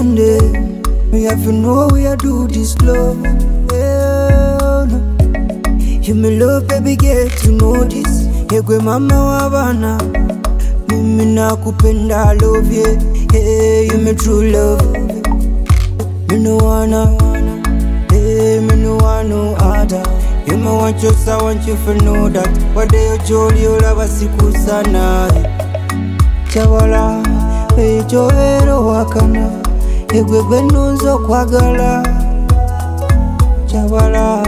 one day we have to know we are do this love. Yeah, no. You me love, baby, get to know this. Yegwe mama wabana, mimi nakupenda, love you. Hey, you me true love. Me no wanna, hey, me no want no other. You me want you, so I want you to know that. What day you jolly, you love a siku sana. Chawala, hey, joero wakana. Yegwe benuzo kwagala. Chawala,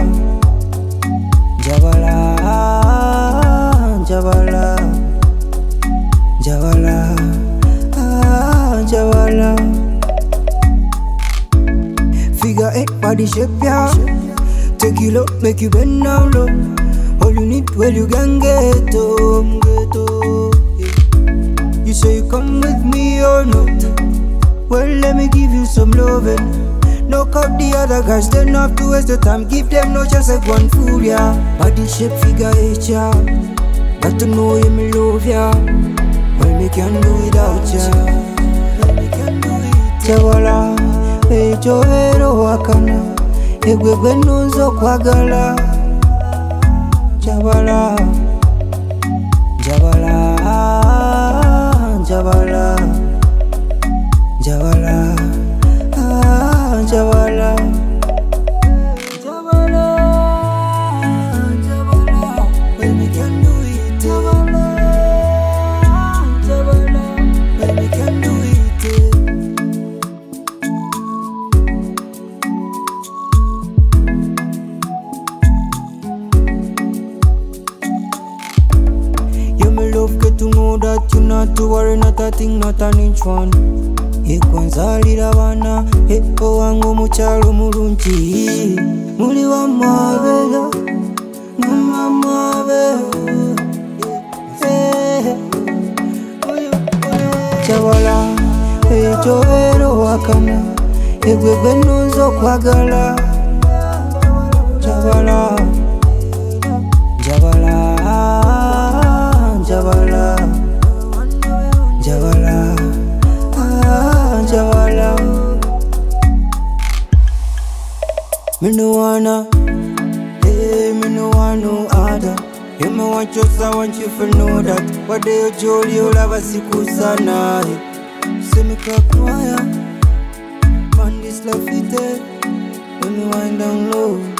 Jawala, Jawala, Jawala, Jawala. Figure 8 body shape, yeah. Take it up, make you bend down low. All you need, well, you can get home, get home. Yeah. You say you come with me or not? Well, let me give you some loving. Knock out the other guys, they don't have to waste the time. Give them no chance like one fool, yeah. Body shape, figure 8, yeah. Got to know you, me love, yeah. Well, me can do without ya. Chawala, hey, joero wakana. Yegwe benuzo kwagala. Chawala, Jawala, Jawala, Jawala, Jawala, Jawala, Jawala. Well, we can do it, Jawala, Jawala. Well, we can do it. You me love, get to know that you not to worry, not a thing, not an inch one. Ekwanzalira bana epo wangu mukyalo mulungi muli wa mabega mama mabega Chawala ejoero wakana egwe benuzo kwagala Chawala Jawala Jawala Jawala Jawala. Me no wanna, hey, me no want no other. You me want you, so I want you to know that. What day you jolly, you love a siku sana. See me crack wire, man this love it. When me wind down low.